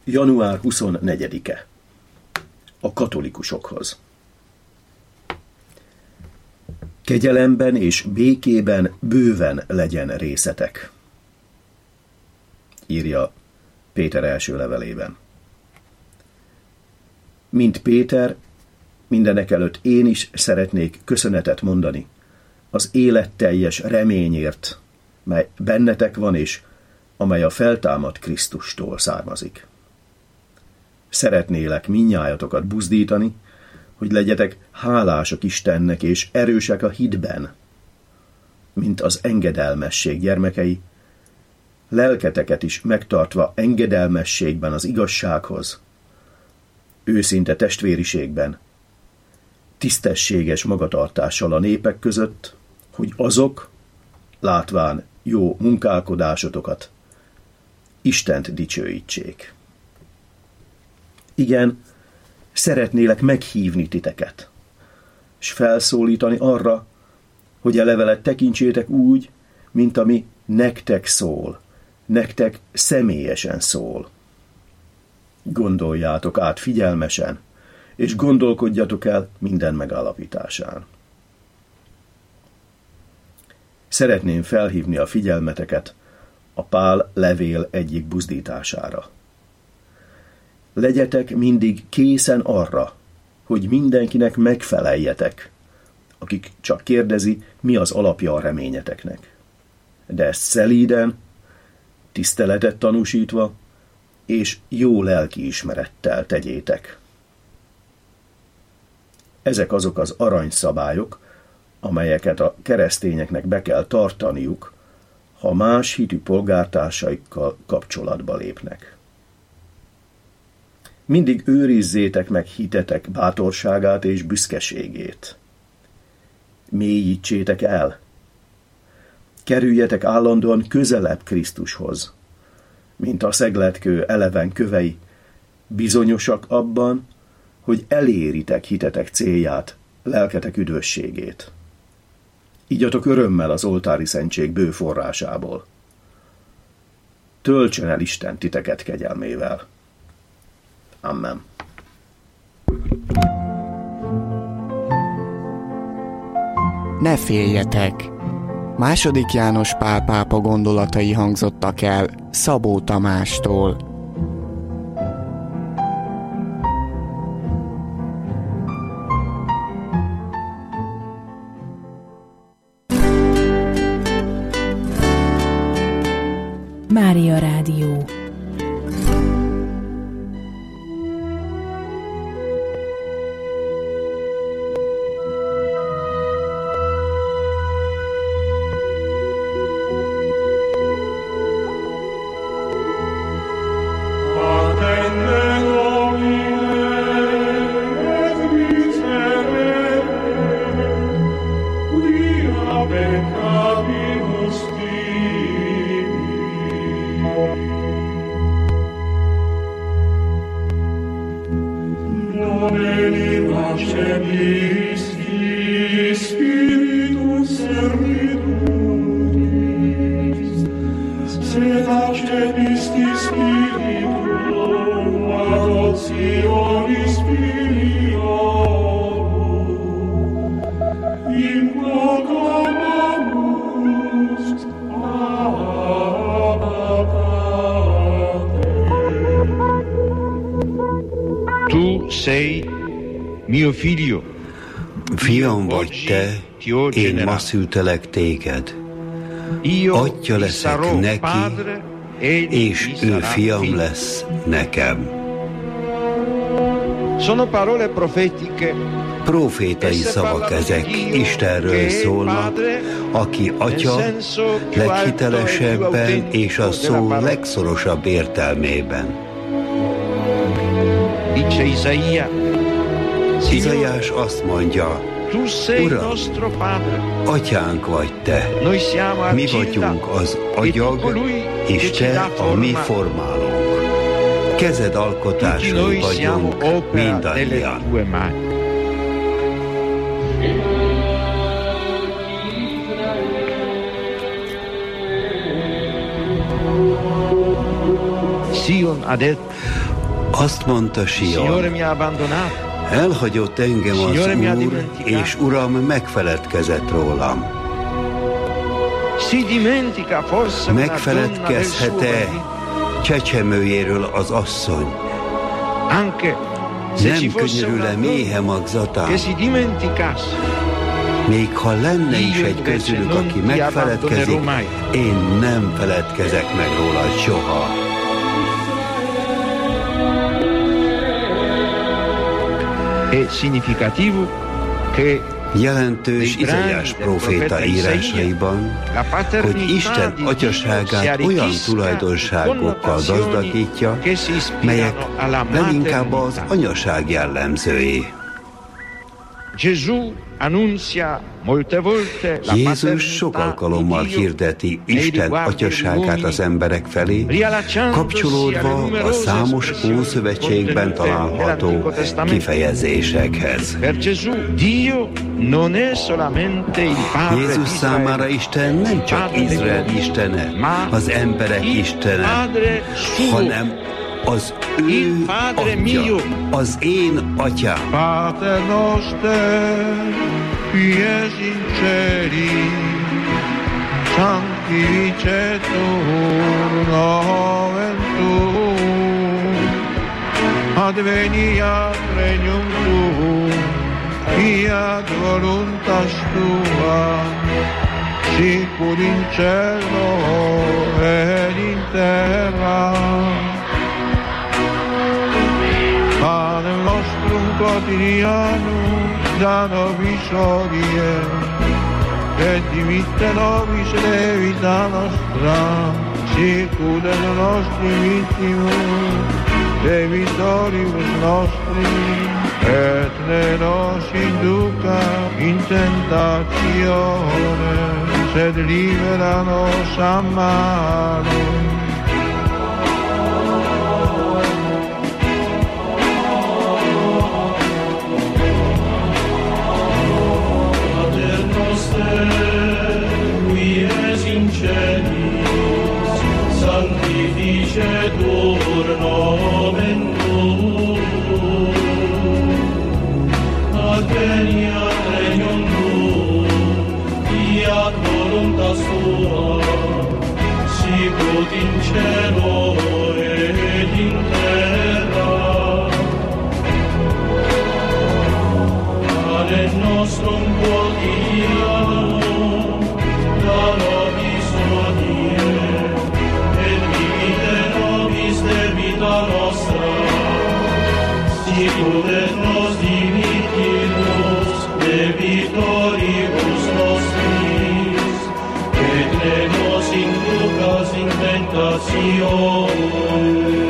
Január 24-e. A katolikusokhoz. Kegyelemben és békében bőven legyen részetek, írja Péter első levelében. Mint Péter, mindenekelőtt én is szeretnék köszönetet mondani az életteljes reményért, mely bennetek van és amely a feltámadt Krisztustól származik. Szeretnélek mindnyájatokat buzdítani, hogy legyetek hálások Istennek és erősek a hitben, mint az engedelmesség gyermekei, lelketeket is megtartva engedelmességben az igazsághoz, őszinte testvériségben, tisztességes magatartással a népek között, hogy azok, látván jó munkálkodásotokat, Istent dicsőítsék. Igen, szeretnélek meghívni titeket, és felszólítani arra, hogy a levelet tekintsétek úgy, mint ami nektek szól, nektek személyesen szól. Gondoljátok át figyelmesen, és gondolkodjatok el minden megállapításán. Szeretném felhívni a figyelmeteket a Pál levél egyik buzdítására. Legyetek mindig készen arra, hogy mindenkinek megfeleljetek, akik csak kérdezi, mi az alapja a reményeteknek. De ezt szelíden, tiszteletet tanúsítva, és jó lelkiismerettel tegyétek. Ezek azok az aranyszabályok, amelyeket a keresztényeknek be kell tartaniuk, ha más hitű polgártársaikkal kapcsolatba lépnek. Mindig őrizzétek meg hitetek bátorságát és büszkeségét. Mélyítsétek el. Kerüljetek állandóan közelebb Krisztushoz, mint a szegletkő eleven kövei, bizonyosak abban, hogy eléritek hitetek célját, lelketek üdvösségét. Igyatok örömmel az oltári szentség bő forrásából. Töltsön el Isten titeket kegyelmével. Amen. Ne féljetek! II. János Pál pápa gondolatai hangzottak el Szabó Tamástól. Mária Rádió. Tu sei mio figlio. Fiam vagy te, én ma szültelek téged. Atya leszek neki, és ő fiam lesz nekem. Sono parole profetiche. Profétai szavak ezek, Istenről szólnak, aki Atya leghitelesebben és a szó legszorosabb értelmében. Dice Izaiás azt mondja, Uram, Atyánk vagy te, mi vagyunk az agyag, és te a mi formálónk. Kezed alkotásai vagyunk mindannyian. Azt mondta Sion, elhagyott engem az Úr, és Uram megfeledkezett rólam. Megfeledkezhet-e csecsemőjéről az asszony? Nem könyörül-e méhe magzatán? Még ha lenne is egy közülük, aki megfeledkezik, én nem feledkezek meg róla soha. Jelentős Izaiás próféta írásaiban, hogy Isten atyaságát olyan tulajdonságokkal gazdagítja, melyek leginkább az anyaság jellemzői. Jézus sok alkalommal hirdeti Isten atyaságát az emberek felé, kapcsolódva a számos Ószövetségben található kifejezésekhez. Jézus számára Isten nem csak Izrael istene, az emberek istene, hanem az ő atya, az én atyám. Pater noster, qui es in celi, sanctificetur nomen tuum, adveniat regnum tuum, fiat voluntas tua, sicur in cielo et in terra. Panem nostrum quotidianum da nobis hodie, et dimitte nobis debita nostra, sicut et nostri vittimus debitoribus nostri, et ne nos induca in tentatione, sed libera nos a malo. Sanctificetur nomen tuum, adveniat regnum tuum, fiat voluntas tua, sicut in cielo et in terra. Panem nostrum quotidianum da nobis hodie, debita nostra, sicut et nos dimittimus debitoribus nostris, et ne nos inducas in tentatione,